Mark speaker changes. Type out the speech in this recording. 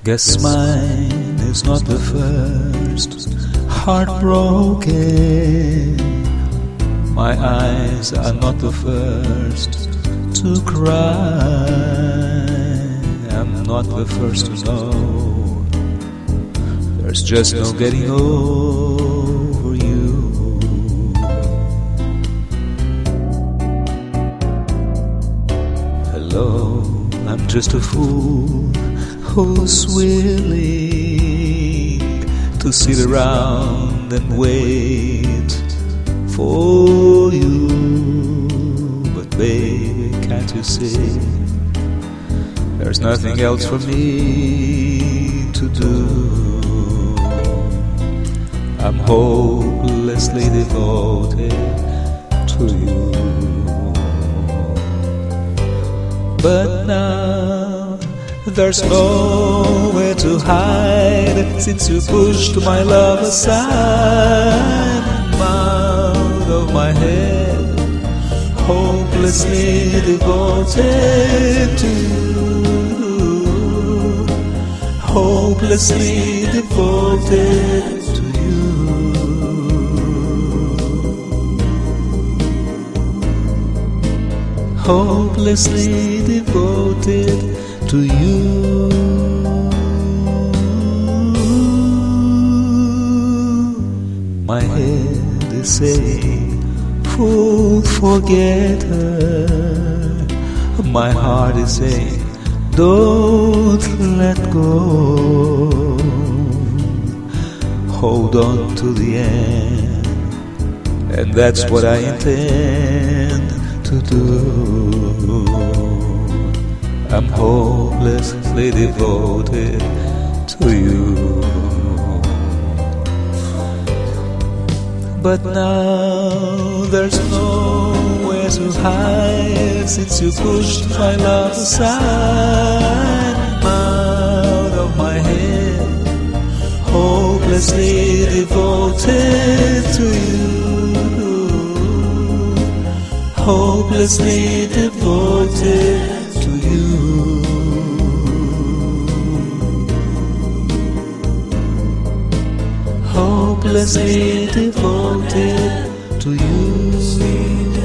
Speaker 1: Guess mine is not the first heartbroken. My eyes are not the first to cry. I'm not the first to know. There's just no getting over you. Hello, I'm just a fool who's willing to sit around and wait for you. But baby, can't you see, there's nothing else for me to do. I'm hopelessly devoted to you. But now there's nowhere to hide, since you pushed my love aside. I'm out of my head, hopelessly devoted to you. Hopelessly devoted to you. Hopelessly devoted to you. My head is saying, fool, forget her. My heart is saying, don't let go. Hold on to the end, and that's what I intend to do. I'm hopelessly devoted to you. But now there's nowhere to hide, since you pushed my love aside. I'm out of my head, hopelessly devoted to you. Hopelessly devoted to you. Hopelessly devoted to you.